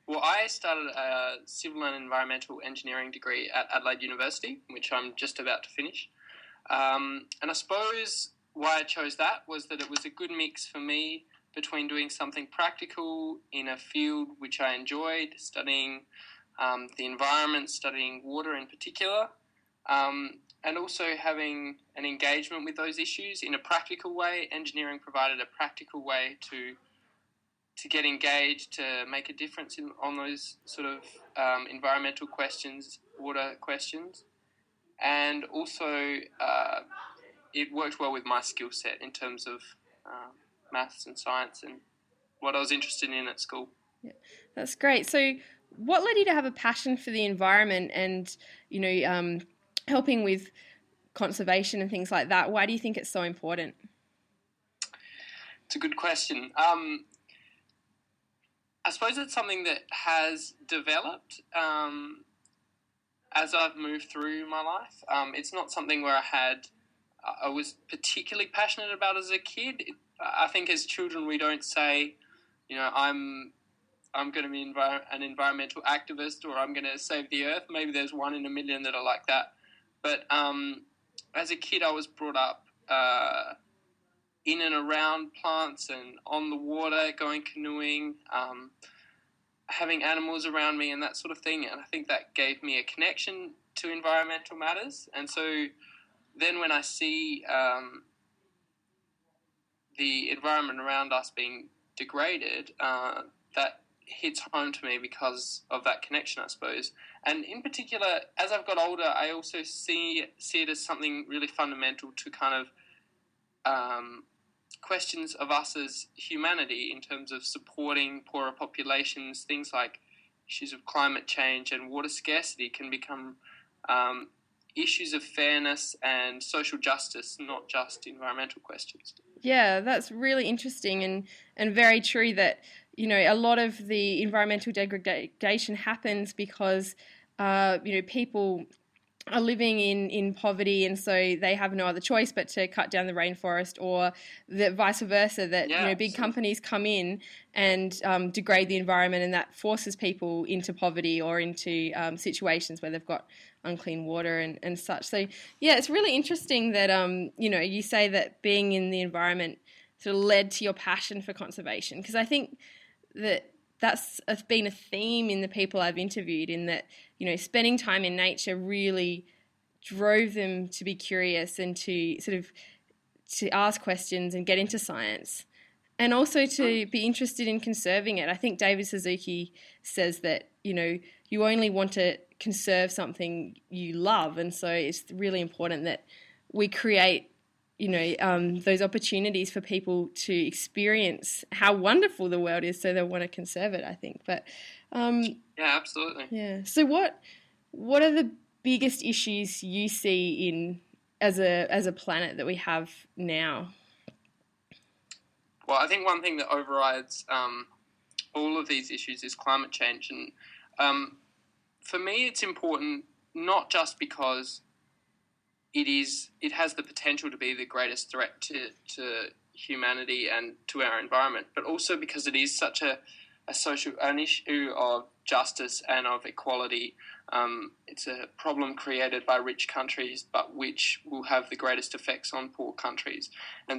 Well, I started a civil and environmental engineering degree at Adelaide University, which I'm just about to finish. And I suppose why I chose that was that it was a good mix for me between doing something practical in a field which I enjoyed, studying the environment, studying water in particular, and also having an engagement with those issues in a practical way. Engineering provided a practical way to get engaged, to make a difference on those sort of environmental questions, water questions, and also it worked well with my skill set in terms of maths and science and what I was interested in at school. Yeah, that's great. So what led you to have a passion for the environment and, helping with conservation and things like that? Why do you think it's so important? It's a good question. I suppose it's something that has developed as I've moved through my life. It's not something where I was particularly passionate about as a kid. I think as children we don't say, I'm going to be an environmental activist or I'm going to save the earth. Maybe there's one in a million that are like that. But as a kid I was brought up in and around plants and on the water, going canoeing, having animals around me and that sort of thing. And I think that gave me a connection to environmental matters. And so then when I see the environment around us being degraded, that hits home to me because of that connection, I suppose. And in particular, as I've got older, I also see it as something really fundamental to kind of questions of us as humanity in terms of supporting poorer populations. Things like issues of climate change and water scarcity can become issues of fairness and social justice, not just environmental questions. Yeah, that's really interesting and very true that, a lot of the environmental degradation happens because, people are living in poverty and so they have no other choice but to cut down the rainforest, or the vice versa, that big companies come in and degrade the environment, and that forces people into poverty or into situations where they've got unclean water and such. So yeah, it's really interesting that you say that being in the environment sort of led to your passion for conservation, because I think that's been a theme in the people I've interviewed, in that, spending time in nature really drove them to be curious and to sort of to ask questions and get into science, and also to be interested in conserving it. I think David Suzuki says that, you only want to conserve something you love, and so it's really important that we create those opportunities for people to experience how wonderful the world is, so they want to conserve it, I think. But yeah, absolutely. Yeah. So what are the biggest issues you see as a planet that we have now? Well, I think one thing that overrides all of these issues is climate change, and for me, it's important not just because it has the potential to be the greatest threat to humanity and to our environment, but also because it is such an issue of justice and of equality. It's a problem created by rich countries, but which will have the greatest effects on poor countries. And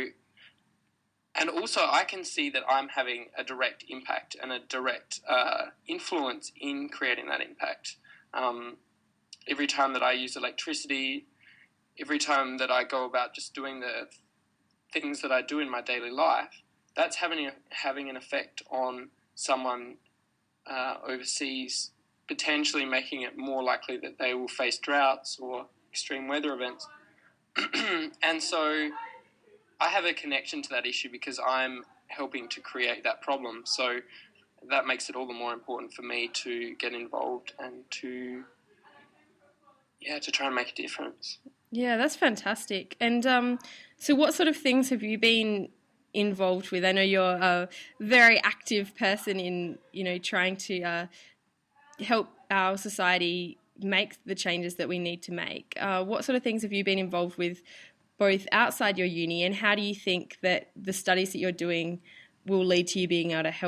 also I can see that I'm having a direct impact and a direct influence in creating that impact. Every time that I use electricity, every time that I go about just doing the things that I do in my daily life, that's having an effect on someone overseas, potentially making it more likely that they will face droughts or extreme weather events. And so I have a connection to that issue because I'm helping to create that problem. So that makes it all the more important for me to get involved and to try and make a difference. Yeah, that's fantastic. And so what sort of things have you been involved with? I know you're a very active person in, trying to help our society make the changes that we need to make. What sort of things have you been involved with both outside your uni, and how do you think that the studies that you're doing will lead to you being able to help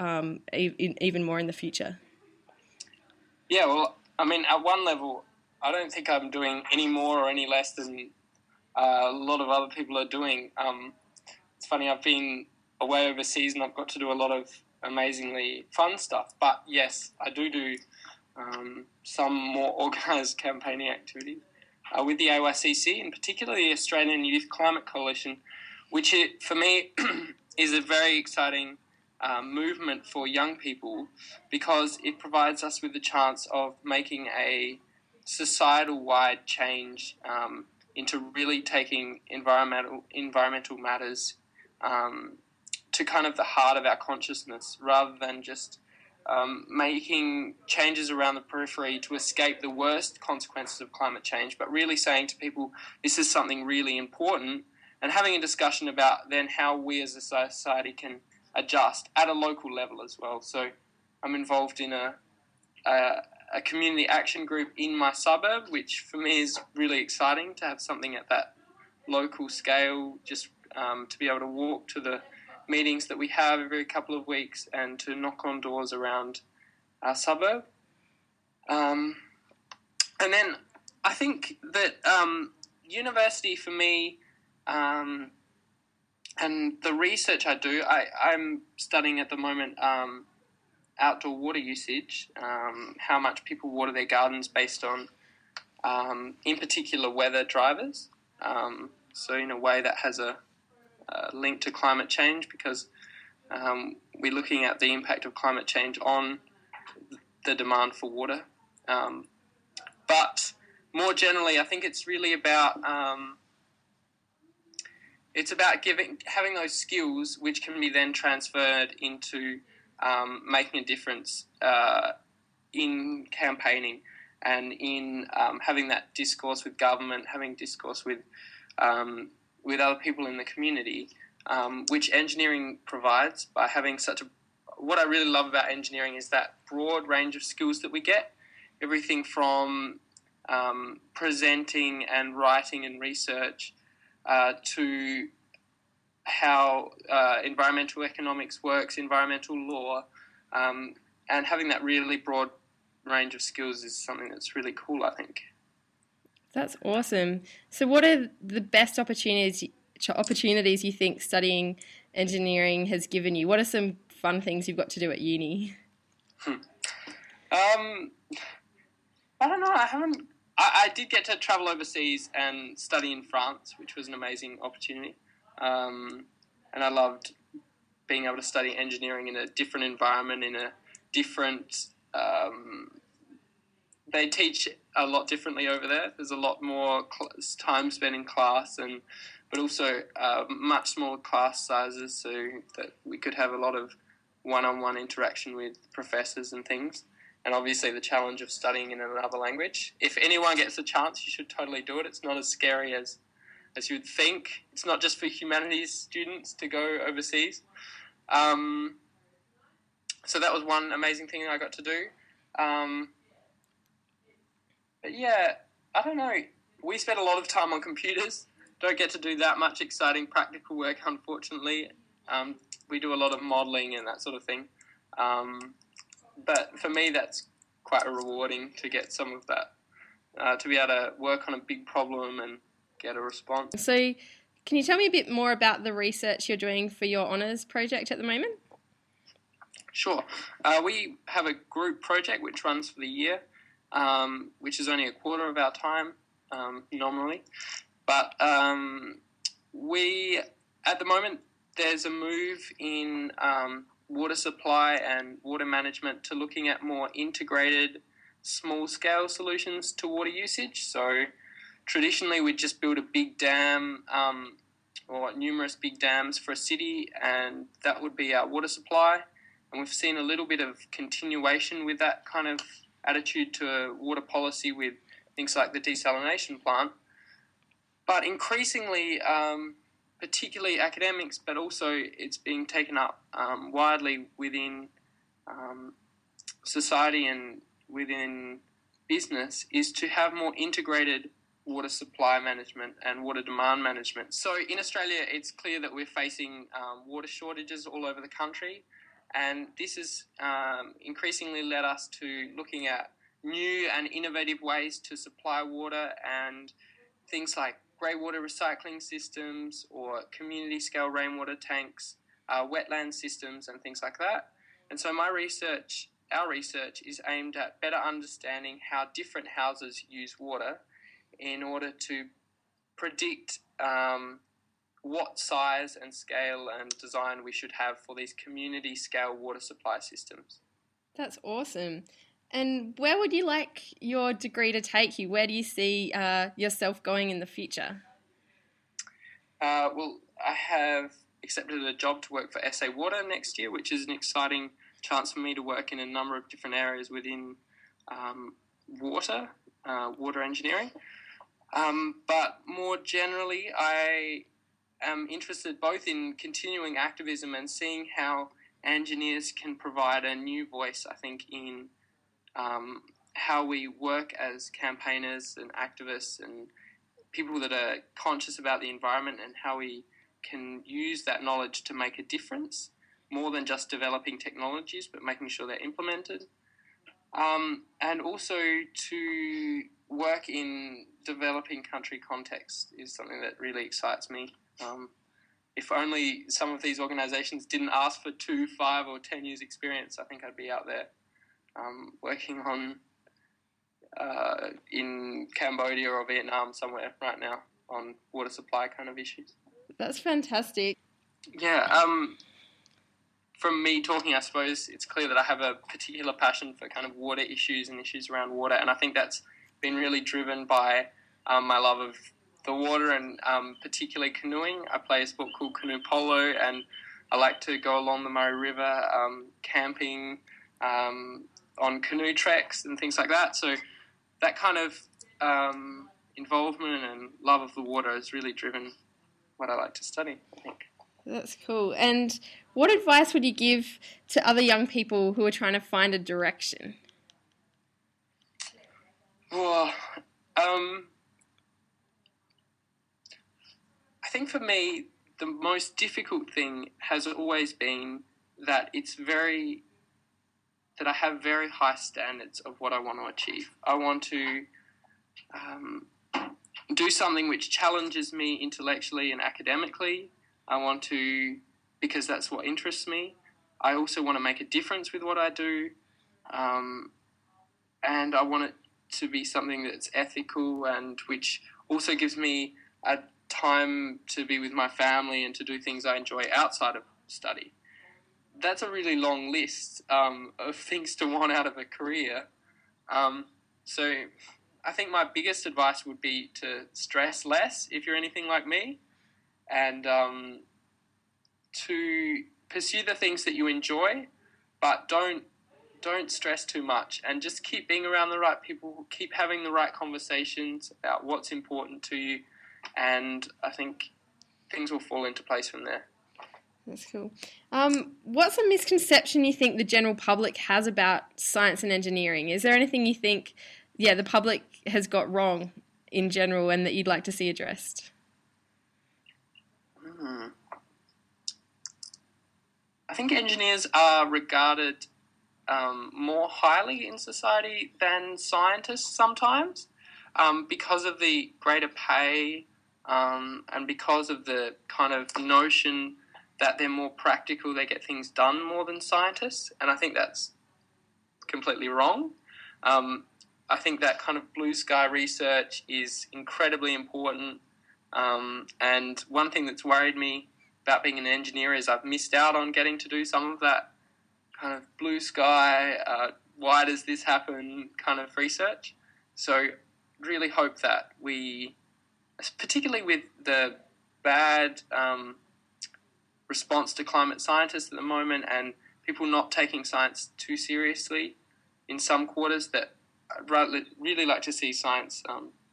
even more in the future? Yeah, well, I mean, at one level, I don't think I'm doing any more or any less than a lot of other people are doing. It's funny, I've been away overseas and I've got to do a lot of amazingly fun stuff. But yes, I do some more organised campaigning activities with the AYCC, and particularly the Australian Youth Climate Coalition, which for me is a very exciting movement for young people, because it provides us with the chance of making a societal-wide change into really taking environmental matters to kind of the heart of our consciousness, rather than just making changes around the periphery to escape the worst consequences of climate change, but really saying to people, this is something really important, and having a discussion about then how we as a society can adjust at a local level as well. So I'm involved in a community action group in my suburb, which for me is really exciting to have something at that local scale, just to be able to walk to the meetings that we have every couple of weeks and to knock on doors around our suburb. And then I think that university for me, and the research I do, I'm studying at the moment outdoor water usage, how much people water their gardens based on, in particular, weather drivers. So in a way that has a link to climate change, because we're looking at the impact of climate change on the demand for water. But more generally, I think it's really about having those skills which can be then transferred into making a difference in campaigning and in having that discourse with government, having discourse with other people in the community, which engineering provides by having what I really love about engineering is that broad range of skills that we get, everything from presenting and writing and research to how environmental economics works, environmental law, and having that really broad range of skills is something that's really cool, I think. That's awesome. So what are the best opportunities you think studying engineering has given you? What are some fun things you've got to do at uni? I don't know. I did get to travel overseas and study in France, which was an amazing opportunity. And I loved being able to study engineering in a different environment, in a different... they teach a lot differently over there. There's a lot more time spent in class, but also much smaller class sizes, so that we could have a lot of one-on-one interaction with professors and things. And obviously the challenge of studying in another language. If anyone gets a chance, you should totally do it. It's not as scary as you would think. It's not just for humanities students to go overseas. So that was one amazing thing I got to do. But yeah, I don't know. We spend a lot of time on computers. Don't get to do that much exciting practical work, unfortunately. We do a lot of modelling and that sort of thing. But for me, that's quite rewarding to get some of that, to be able to work on a big problem and get a response. So can you tell me a bit more about the research you're doing for your honours project at the moment? Sure. We have a group project which runs for the year, which is only a quarter of our time, nominally. But at the moment, there's a move in water supply and water management to looking at more integrated, small-scale solutions to water usage. So traditionally, we'd just build a big dam or numerous big dams for a city, and that would be our water supply. And we've seen a little bit of continuation with that kind of attitude to water policy with things like the desalination plant. But increasingly, particularly academics, but also it's being taken up widely within society and within business, is to have more integrated water supply management and water demand management. So in Australia, it's clear that we're facing water shortages all over the country, And this has increasingly led us to looking at new and innovative ways to supply water, and things like grey water recycling systems or community scale rainwater tanks, wetland systems and things like that. And so our research is aimed at better understanding how different houses use water in order to predict what size and scale and design we should have for these community scale water supply systems. That's awesome. And where would you like your degree to take you? Where do you see yourself going in the future? Well, I have accepted a job to work for SA Water next year, which is an exciting chance for me to work in a number of different areas within water engineering. But more generally, I am interested both in continuing activism and seeing how engineers can provide a new voice, I think, in how we work as campaigners and activists and people that are conscious about the environment, and how we can use that knowledge to make a difference, more than just developing technologies, but making sure they're implemented. And also to work in developing country context is something that really excites me. If only some of these organisations didn't ask for 2, 5 or 10 years experience, I think I'd be out there working on in Cambodia or Vietnam somewhere right now on water supply kind of issues. That's fantastic. Yeah, from me talking, I suppose it's clear that I have a particular passion for kind of water issues and issues around water, and I think that's been really driven by my love of the water and particularly canoeing. I play a sport called canoe polo, and I like to go along the Murray River, camping, on canoe treks and things like that. So that kind of involvement and love of the water has really driven what I like to study, I think. That's cool. And what advice would you give to other young people who are trying to find a direction? Well, I think for me, the most difficult thing has always been that that I have very high standards of what I want to achieve. I want to do something which challenges me intellectually and academically. I want to, because that's what interests me. I also want to make a difference with what I do. And I want it to be something that's ethical and which also gives me a time to be with my family and to do things I enjoy outside of study. That's a really long list of things to want out of a career. So I think my biggest advice would be to stress less if you're anything like me, and to pursue the things that you enjoy, but don't stress too much, and just keep being around the right people, keep having the right conversations about what's important to you, and I think things will fall into place from there. That's cool. What's a misconception you think the general public has about science and engineering? Is there anything you think, the public has got wrong in general and that you'd like to see addressed? I think engineers are regarded more highly in society than scientists sometimes, because of the greater pay and because of the kind of notion that they're more practical, they get things done more than scientists, and I think that's completely wrong. I think that kind of blue sky research is incredibly important, and one thing that's worried me about being an engineer is I've missed out on getting to do some of that kind of blue sky, why does this happen kind of research. So really hope that we, particularly with the bad response to climate scientists at the moment and people not taking science too seriously in some quarters, that I'd really like to see science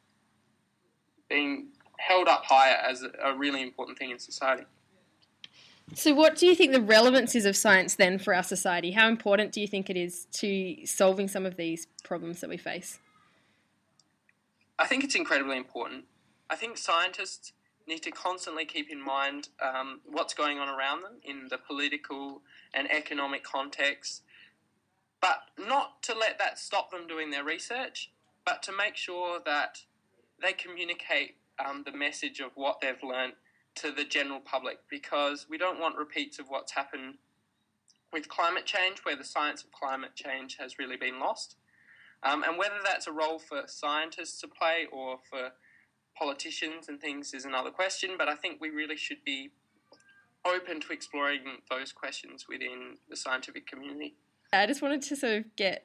being held up higher as a really important thing in society. So what do you think the relevance is of science then for our society? How important do you think it is to solving some of these problems that we face? I think it's incredibly important. I think scientists need to constantly keep in mind what's going on around them in the political and economic context, but not to let that stop them doing their research, but to make sure that they communicate the message of what they've learned to the general public, because we don't want repeats of what's happened with climate change, where the science of climate change has really been lost. And whether that's a role for scientists to play or for politicians and things is another question, but I think we really should be open to exploring those questions within the scientific community. I just wanted to sort of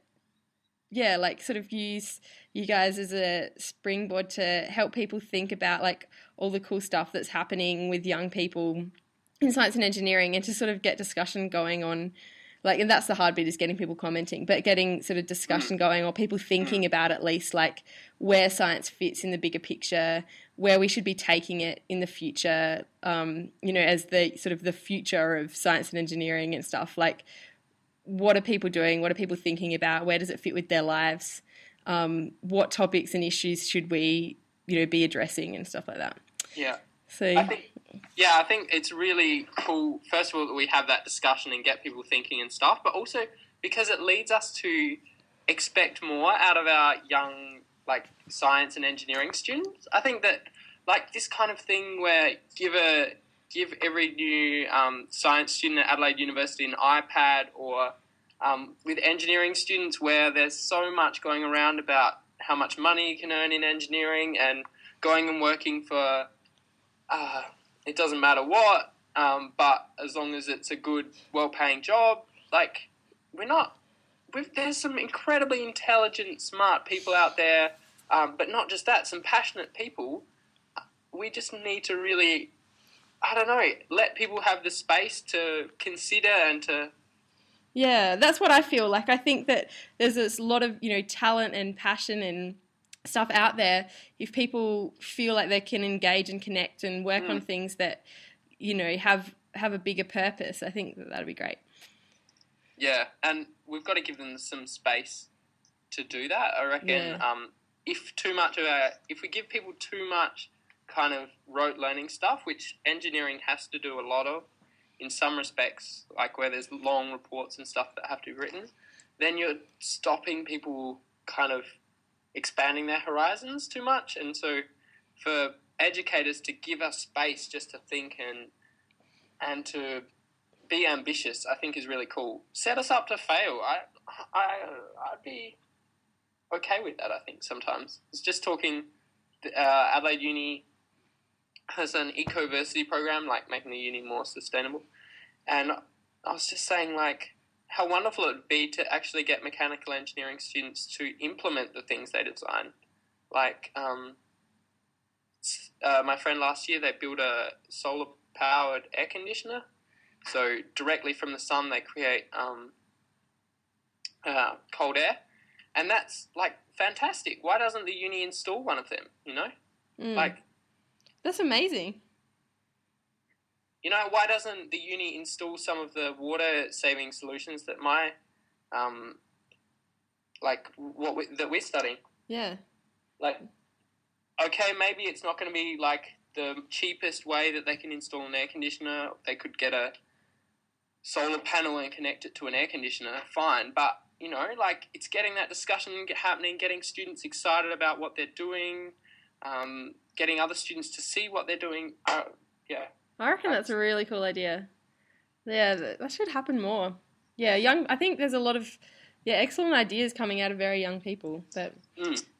use you guys as a springboard to help people think about like all the cool stuff that's happening with young people in science and engineering, and to sort of get discussion going on, like, and that's the hard bit, is getting people commenting, but getting sort of discussion going, or people thinking about at least like where science fits in the bigger picture, where we should be taking it in the future, as the sort of the future of science and engineering and stuff. Like, what are people doing? What are people thinking about? Where does it fit with their lives? What topics and issues should we, be addressing and stuff like that? Yeah. So I think it's really cool, first of all, that we have that discussion and get people thinking and stuff, but also because it leads us to expect more out of our young, like, science and engineering students. I think that, like, this kind of thing where give every new science student at Adelaide University an iPad, or with engineering students where there's so much going around about how much money you can earn in engineering and going and working for... it doesn't matter what, but as long as it's a good, well-paying job, like, there's some incredibly intelligent, smart people out there, but not just that, some passionate people. We just need to really, let people have the space to consider and to... Yeah, that's what I feel. Like, I think that there's this lot of, talent and passion and stuff out there. If people feel like they can engage and connect and work on things that, have a bigger purpose, I think that'd be great. Yeah, and we've got to give them some space to do that. I reckon if we give people too much kind of rote learning stuff, which engineering has to do a lot of in some respects, like where there's long reports and stuff that have to be written, then you're stopping people kind of expanding their horizons too much. And so for educators to give us space just to think and to be ambitious, I think is really cool. Set us up to fail. I'd be okay with that, I think, sometimes. It's just talking, Adelaide Uni has an ecoversity program, like making the uni more sustainable. And I was just saying, like, how wonderful it would be to actually get mechanical engineering students to implement the things they design. Like, my friend last year, they built a solar-powered air conditioner. So directly from the sun, they create cold air. And that's, like, fantastic. Why doesn't the uni install one of them, Like, that's amazing. Why doesn't the uni install some of the water-saving solutions that that we're studying? Yeah. Like, okay, maybe it's not going to be, like, the cheapest way that they can install an air conditioner. They could get a solar panel and connect it to an air conditioner, fine. But, like, it's getting that discussion happening, getting students excited about what they're doing, getting other students to see what they're doing. Yeah. I reckon that's a really cool idea. Yeah, that should happen more. Yeah, I think there's a lot of excellent ideas coming out of very young people. But